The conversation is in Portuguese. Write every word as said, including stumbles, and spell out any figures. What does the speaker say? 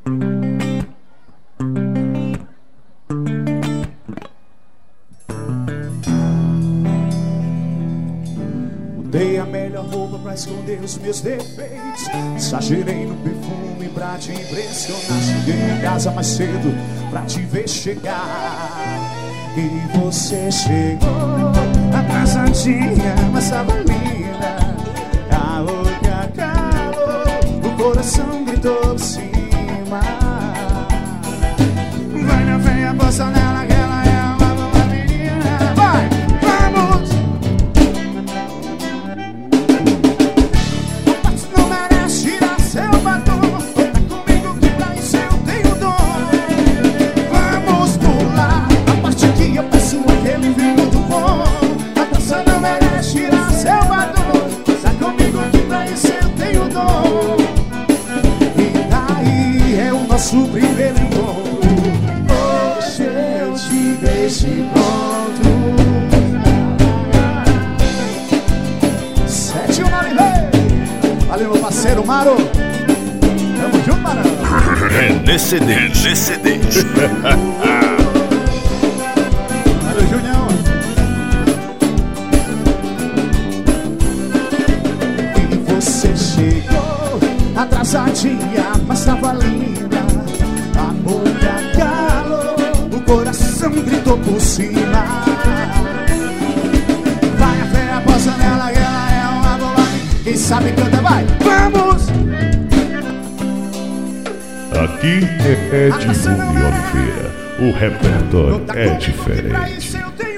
Dei a melhor roupa pra esconder os meus defeitos. Exagerei no perfume pra te impressionar. Cheguei em casa mais cedo pra te ver chegar. E você chegou atrasadinha, mas tava linda. Calor que acabou, o coração gritou por cima. Vai na veia, bossa nela, que ela é uma boa menina. Vai, vamos! Nosso primeiro encontro, hoje eu te deixo pronto. Sete uma e valeu, meu parceiro Maro. Tamo junto, Marão. Nesse nesse Valeu, Junião. E você chegou atrasadinha, mas tava linda. Amor que calor, o coração gritou por cima. Vai a fé, aposta nela, que ela é uma boa. Quem sabe canta, vai, vamos! Aqui é Edmundo Oliveira, o repertório é diferente.